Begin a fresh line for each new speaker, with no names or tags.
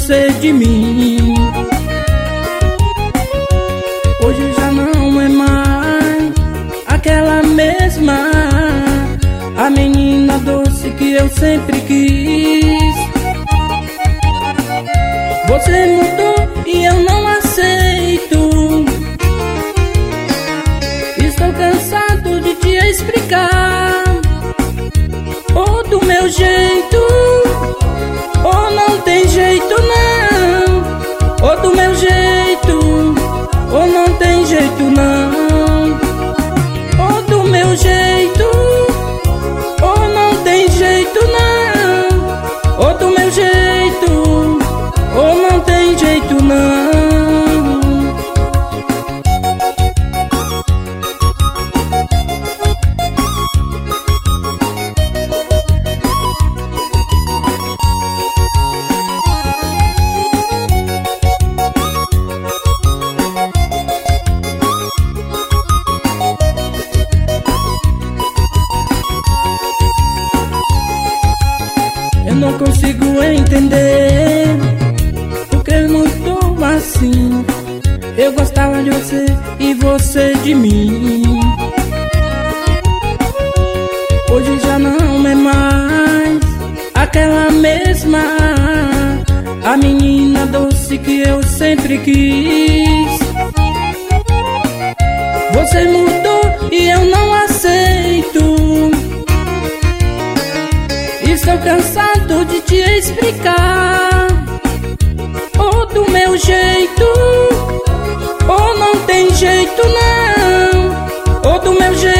você de mim. Hoje já não é mais aquela mesma, a menina doce que eu sempre quis. Você mudou e eu não aceito. Estou cansado de te explicar, ou do meu jeito, ou não tem jeito não. Ou do meu jeito, ou não tem jeito não. Ou do meu jeito, ou não tem jeito não. Ou do meu jeito, ou não tem jeito não. Eu não consigo entender porque mudou assim. Eu gostava de você e você de mim. Hoje já não é mais aquela mesma, a menina doce que eu sempre quis. Você mudou e eu não aceito. Estou cansado de te explicar, ou do meu jeito, ou não tem jeito não. Ou do meu jeito,